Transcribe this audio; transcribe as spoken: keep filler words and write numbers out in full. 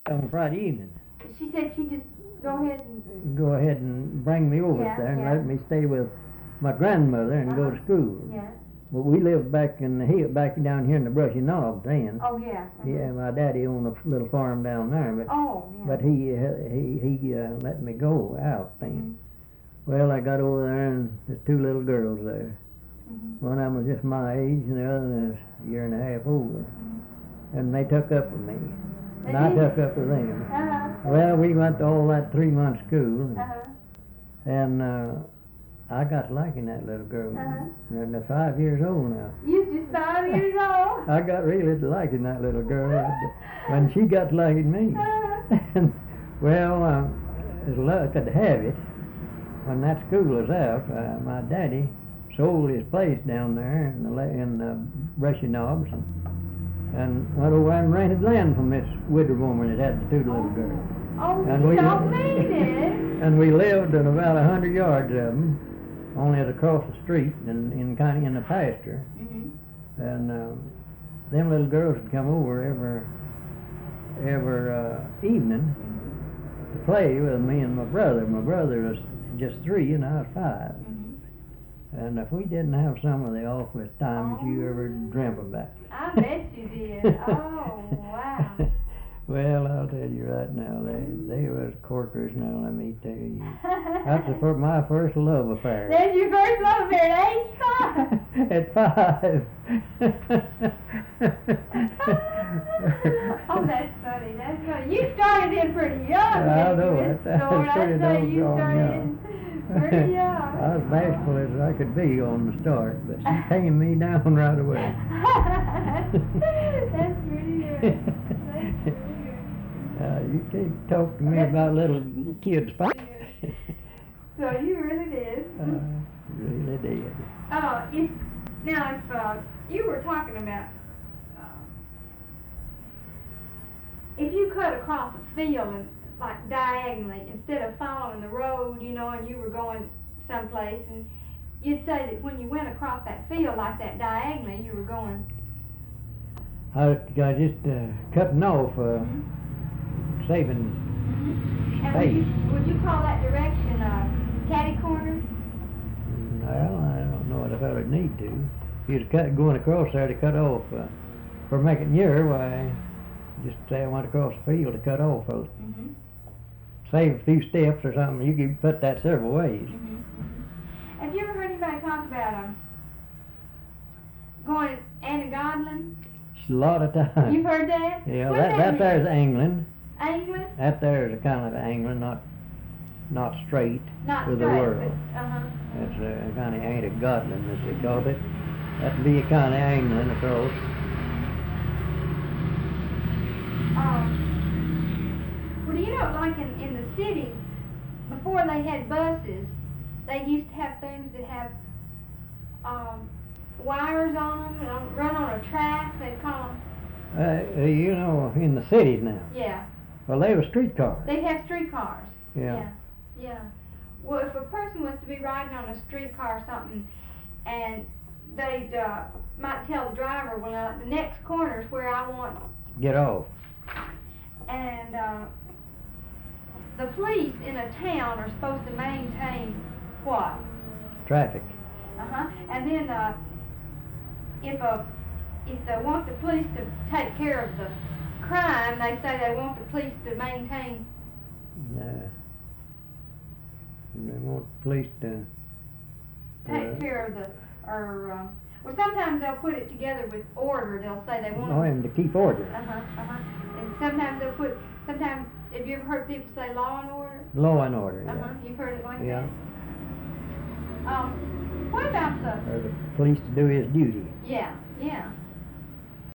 on Friday evening. She said she'd just go ahead and... Go ahead and bring me over Yeah, there and yeah. let me stay with my grandmother and go Uh-huh. to school. Yeah. But we lived back in the hill, back down here in the Brushy Knob then. Oh, yeah. Uh-huh. Yeah, my daddy owned a little farm down there, but Oh, yeah. but he he he uh, let me go out then. Mhm. Well, I got over there and there's two little girls there. Mhm. One of them was just my age, and the other was a year and a half older. And they took up with me, and I took up with them. Uh-huh. Well, we went to all that three-month school, and, Uh-huh. and uh, I got liking that little girl. Uh-huh. And they're five years old now. You was just five years old. I got really liking that little girl when she got liking me. Uh-huh. And, well, uh, as luck could have it, when that school was out, uh, my daddy sold his place down there in the, la- in the Brushy Knobs and, and went over and rented land from this widow woman that had the two little girls. Oh, And you we- don't mean it. And we lived in about a hundred yards of them, only as across the street and in kind of in the pasture. Mhm. And uh, them little girls would come over every every uh, evening to play with me and my brother. My brother was just three and I was five. Mhm. And if we didn't have some of the awfulest times you ever dreamt about. I bet you did. Oh, wow. Well, I'll tell you right now, they they was corkers now, let me tell you. That's the fir- my first love affair. There's your first love affair at age five. At five. Oh, that's funny. That's funny. You started in pretty young. I didn't know you, it. Miss That's Thorne? pretty I'd say you doggone started young. in pretty young. I was bashful as I could be on the start, but she tamed me down right away. That's pretty good. That's pretty good. Uh, you can't talk to me about little kids fight. So you really did. uh, really did. Uh, if, now, if uh, you were talking about uh, if you cut across a field and like diagonally instead of following the road, you know, and you were going someplace, and you'd say that when you went across that field like that diagonally, you were going. I, I just uh, cutting off, uh, Mhm. saving Mhm. And would you, space. would you call that direction uh, catty corner? Well, I don't know what I felt I'd need to. If you'd cut, going across there to cut off, uh, for making near, why, just say I went across the field to cut off, uh, Mm-hmm. save a few steps or something. You could put that several ways. Mm-hmm. Mm-hmm. Have you ever heard anybody talk about um, going Anna Godlin? It's a lot of time. You've heard that? Yeah, What that, does that mean? there's angling. Angling? That there is a kind of angling, not not straight Not with straight, the world. but, uh-huh. That's a kind of ain't a godling, as they call it. That'd be a kind of angling across. Um, well, do you know, like in, in the cities, before they had buses, they used to have things that have um, wires on them, and run on a track, they'd call them, Uh, you know, in the cities now. yeah, Well, they were streetcars. they'd have streetcars. Yeah. Yeah, yeah. Well, if a person was to be riding on a streetcar or something, and they'd uh, might tell the driver, well, uh, the next corner is where I want, Get off. and uh, the police in a town are supposed to maintain what? Traffic. Uh-huh. And then uh, if a if they want the police to take care of the crime, they say they want the police to maintain. Uh, they want police to. take uh, care of the, or, um, well, sometimes they'll put it together with order. They'll say they want Oh, and to keep order. Uh-huh, uh-huh. And sometimes they'll put, sometimes, have you ever heard people say law and order? Law and order. Uh-huh, Yeah. you've heard it like Yeah. that? Um, what about the, Or the police to do his duty. yeah, yeah.